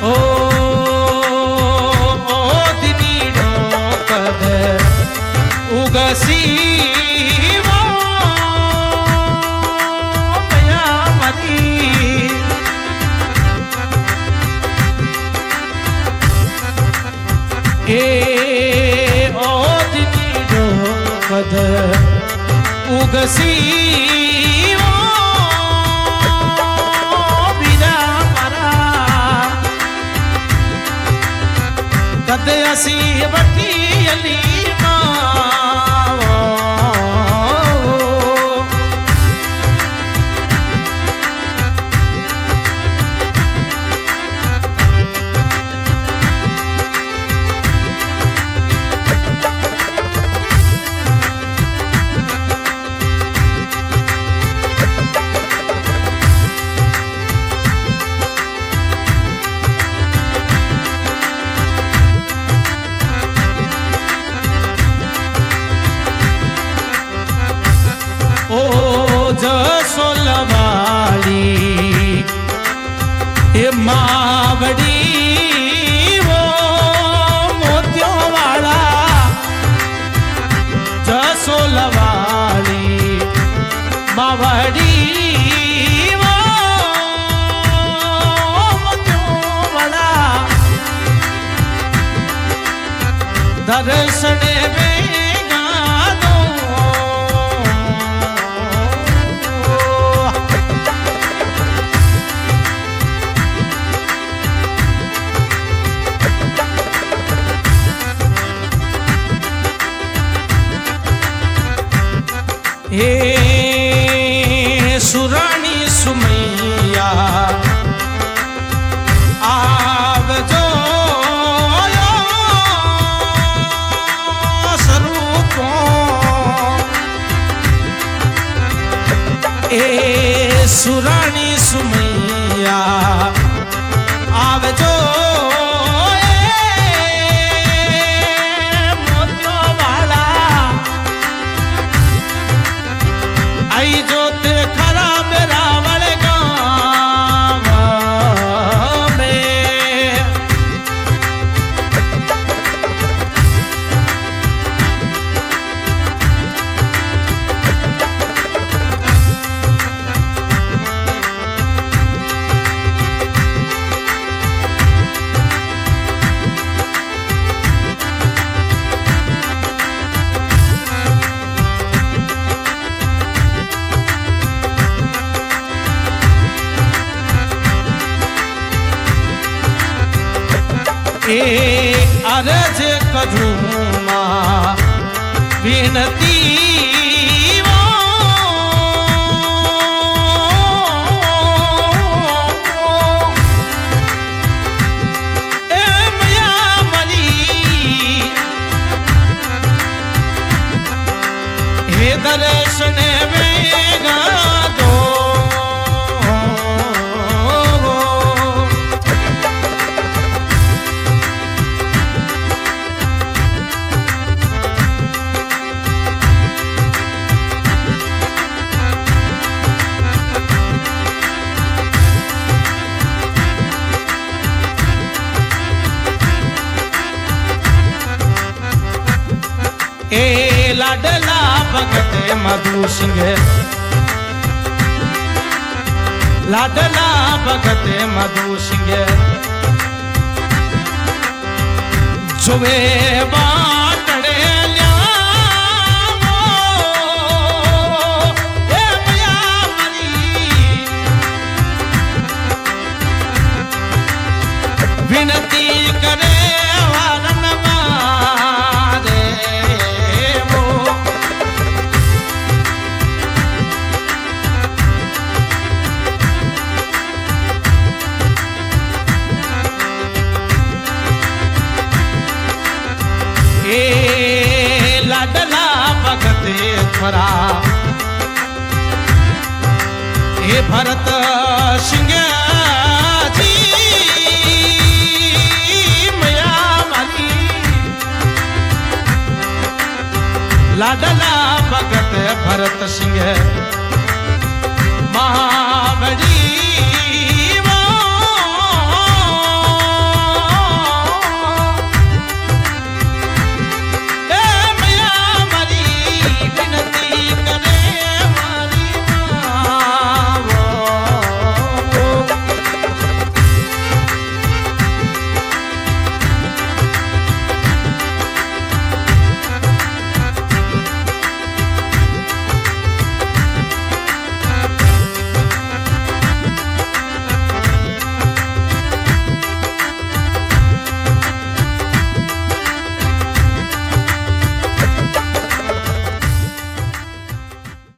ઉગસી બીજા મારા કદે અસી બટી અલી જસોલવાળી એ માવડી વો મોતિયો વાળા જસોલવાળી માવડી વો મોતિયો વાળા દર્શને हे सुरानी सुमैया आवजो स्वरूपो ए सुरानी सुमैया आवजो अरज करूँ विनती मया मरी हे दर्शन वेगा दो ए लाडला भगत मधु सिंह लाडला भगत मधु सिंह जुवे बाटड़े विनती करे लाडला भगत थरा हे भरत सिंह जी मया मारी लाडला भगत भरत सिंह महाबली